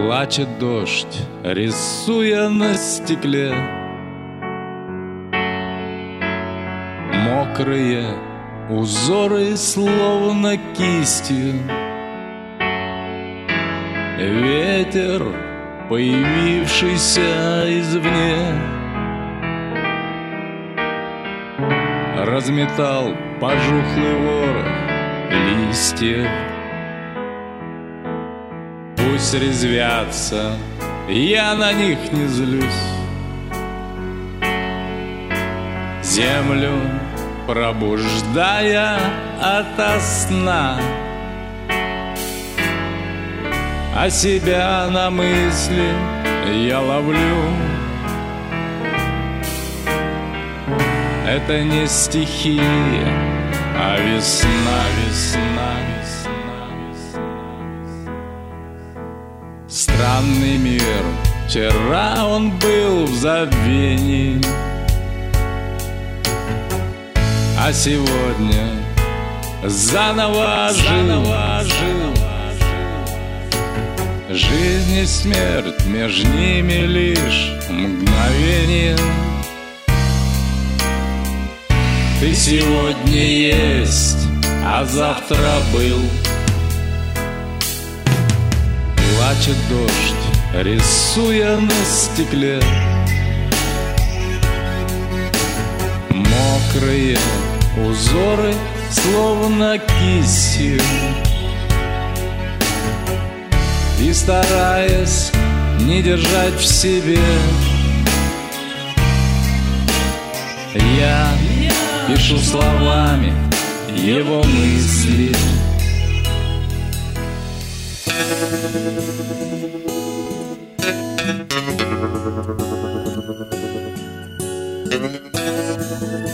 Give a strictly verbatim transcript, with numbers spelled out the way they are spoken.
Плачет дождь, рисуя на стекле мокрые узоры, словно кистью. Ветер, появившийся извне, разметал пожухлый ворох листьев. Пусть резвятся, я на них не злюсь. Землю пробуждая ото сна, а себя на мысли я ловлю. Это не стихия, а весна, весна, весна, весна. Странный мир, вчера он был в забвении, а сегодня заново ожил. Жизнь и смерть между ними лишь мгновение. Ты сегодня есть, а завтра был. Плачет дождь, рисуя на стекле мокрые узоры, словно кистью. И стараясь не держать в себе, я пишу словами его мысли. Thank you.